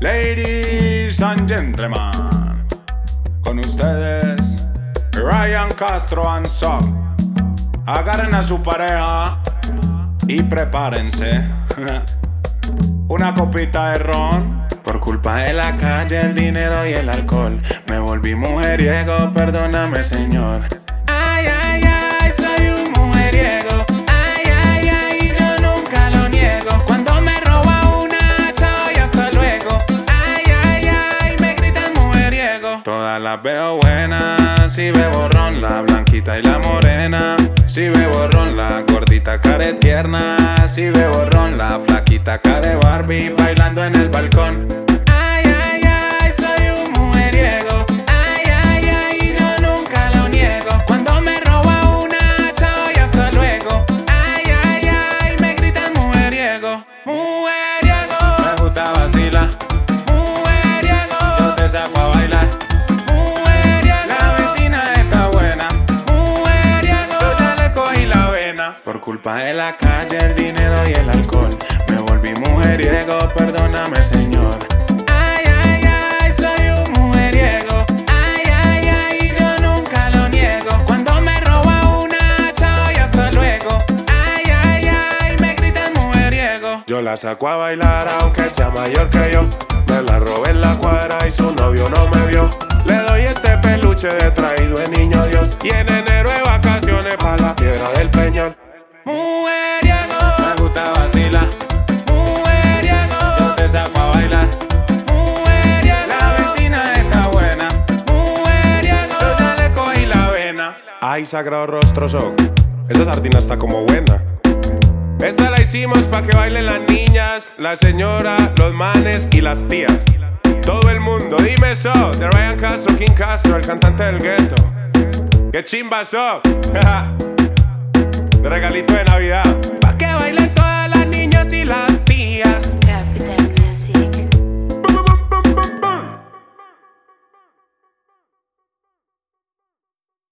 Ladies and gentlemen, con ustedes Ryan Castro and Son. Agarren a su pareja y prepárense. Una copita de ron. Por culpa de la calle, el dinero y el alcohol, me volví mujeriego, perdóname, Señor. Ay, ay, ay, soy un mujeriego. Ay, ay, ay, yo nunca lo niego. Cuando me roba una, chao y hasta luego. Ay, ay, ay, me gritan mujeriego. Todas las veo buenas, si bebo ron, la blanquita y la morena. Si bebo ron, la gordita care tierna. Si bebo ron, la flaquita care Barbie bailando en el balcón. Ay, ay, ay, soy un mujeriego. Ay, ay, ay, yo nunca lo niego. Cuando me roba una, chao y hasta luego. Ay, ay, ay, me gritan mujeriego. Mujeriego. Me gusta vacilar. Mujeriego. Yo te saco a bailar. Mujeriego. La vecina está buena. Mujeriego. Yo ya le cogí la vena. Por culpa de la calle, el dinero y el alcohol, me volví mujeriego, perdóname, Señor. Ay, ay, ay, soy un mujeriego. Ay, ay, ay, yo nunca lo niego. Cuando me roba una, chao y hasta luego. Ay, ay, ay, me gritan mujeriego. Yo la saco a bailar aunque sea mayor que yo. Me la robé en la cuadra y su novio no me vio. Le doy este peluche de traído de niño Dios. Y en enero de vacaciones pa' la Piedra del Peñol. Mujeriego. Me gusta vacilar. Mujeriego. Yo te saco a bailar. Mujeriego. La vecina está buena. Mujeriego. Yo ya le cogí la vena. Ay, sagrado rostro son. Esa sardina está como buena. Esta la hicimos pa' que bailen las niñas, la señora, los manes y las tías. Todo el mundo, dime eso. De Ryan Castro, King Castro, el cantante del gueto. ¡Qué chimba so! De regalito de Navidad.